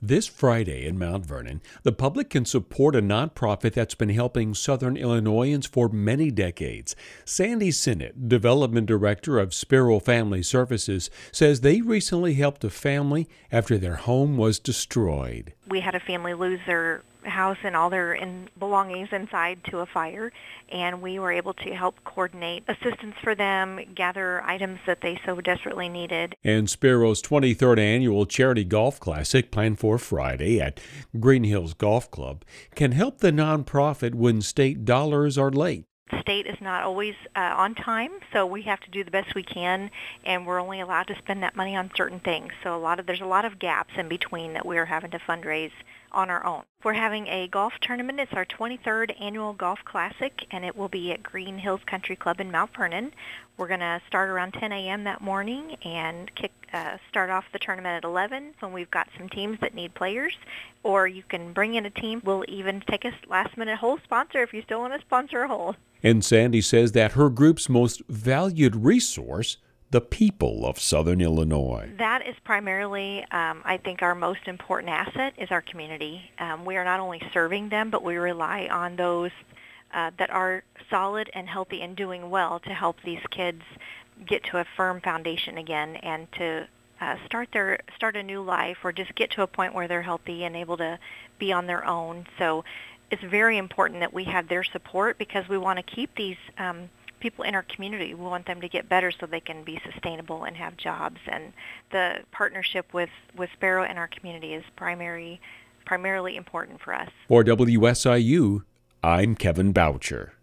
This Friday in Mount Vernon, the public can support a nonprofit that's been helping Southern Illinoisans for many decades. Sandy Sinnott, Development Director of Sparrow Family Services, says they recently helped a family after their home was destroyed. We had a family lose their house and all their belongings inside to a fire, and we were able to help coordinate assistance for them, gather items that they so desperately needed. And Sparrow's 23rd annual Charity Golf Classic, planned for Friday at Green Hills Golf Club, can help the nonprofit when state dollars are late. The state is not always on time, so we have to do the best we can, and we're only allowed to spend that money on certain things. So there's a lot of gaps in between that we're having to fundraise on our own. We're having a golf tournament. It's our 23rd annual golf classic, and it will be at Green Hills Country Club in Mount Vernon. We're going to start around 10 a.m. that morning and start off the tournament at 11. When we've got some teams that need players, or you can bring in a team. We'll even take a last-minute hole sponsor if you still want to sponsor a hole. And Sandy says that her group's most valued resource, the people of Southern Illinois. That is primarily, I think, our most important asset is our community. We are not only serving them, but we rely on those that are solid and healthy and doing well to help these kids get to a firm foundation again and to start a new life or just get to a point where they're healthy and able to be on their own. So it's very important that we have their support because we want to keep these people in our community. We want them to get better so they can be sustainable and have jobs. And the partnership with Sparrow and our community is primarily important for us. For WSIU, I'm Kevin Boucher.